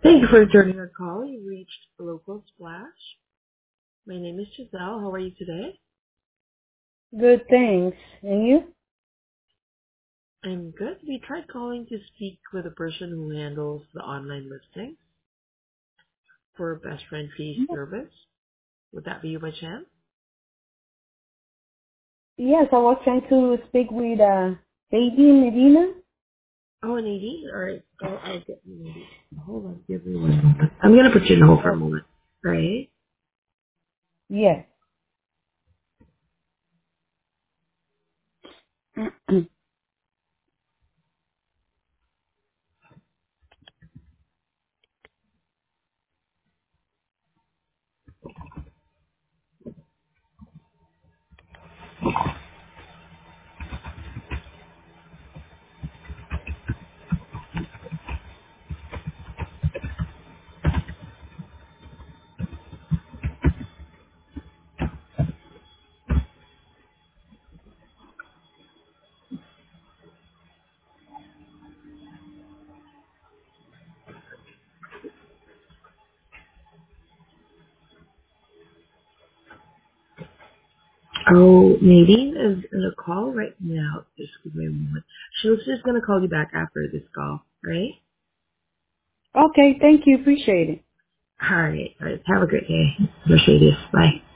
Thank you for returning our call. You reached Local Splash. My name is Giselle. How are you today? Good, thanks. And you? I'm good. We tried calling to speak with a person who handles the online listing for Best Friend Fee service. Would that be you by chance? Yes, I was trying to speak with Heidi Medina. Oh, an AD? All right. I'll get you an AD. Hold on. Give me 1 moment. I'm going to put you in hold for a Oh, moment. All right? yes. Oh, Nadine is in a call right now. Just give me a moment. She was just going to call you back after this call. All right? Okay, thank you. Appreciate it. All right. All right. Have a great day. Mercedes. Bye.